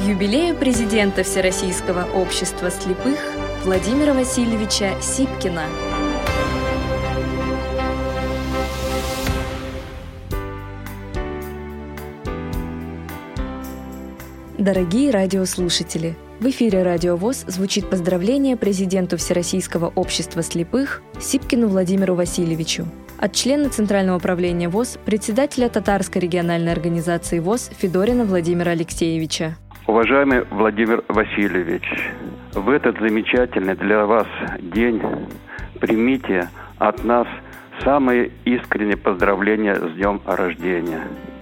юбилею президента Всероссийского общества слепых Владимира Васильевича Сипкина. Дорогие радиослушатели, в эфире Радио ВОС звучит поздравление президенту Всероссийского общества слепых Сипкину Владимиру Васильевичу от члена Центрального управления ВОС, председателя Татарской региональной организации ВОС Федорина Владимира Алексеевича. Уважаемый Владимир Васильевич, в этот замечательный для вас день примите от нас самые искренние поздравления с днем рождения.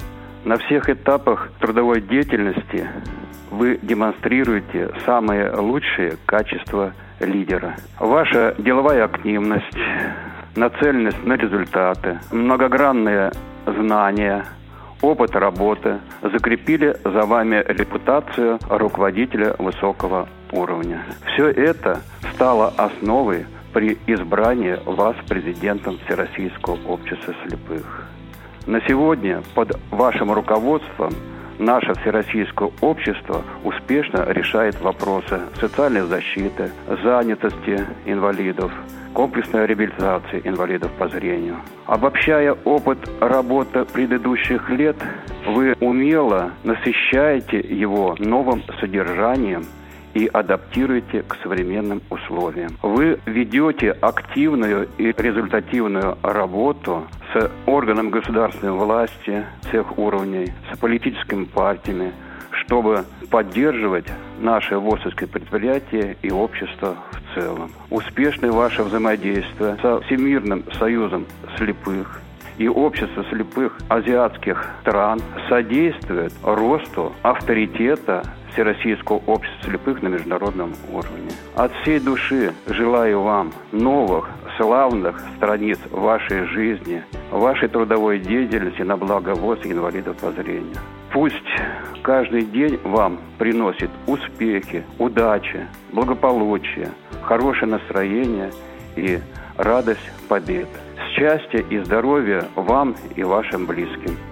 На всех этапах трудовой деятельности вы демонстрируете самые лучшие качества лидера. Ваша деловая активность, нацеленность на результаты, многогранные знания, опыт работы закрепили за вами репутацию руководителя высокого уровня. Все это стало основой при избрании вас президентом Всероссийского общества слепых. На сегодня под вашим руководством наше Всероссийское общество успешно решает вопросы социальной защиты, занятости инвалидов, комплексной реабилитации инвалидов по зрению. Обобщая опыт работы предыдущих лет, вы умело насыщаете его новым содержанием и адаптируете к современным условиям. Вы ведете активную и результативную работу с органами государственной власти всех уровней, с политическими партиями, чтобы поддерживать наши ВОСовские предприятия и общество в целом. Успешное ваше взаимодействие со Всемирным союзом слепых и общество слепых азиатских стран содействует росту авторитета Всероссийского общества слепых на международном уровне. От всей души желаю вам новых, славных страниц вашей жизни, вашей трудовой деятельности на благо ВОС и инвалидов по зрению. Пусть каждый день вам приносит успехи, удачи, благополучие, хорошее настроение и радость побед. Счастья и здоровья вам и вашим близким.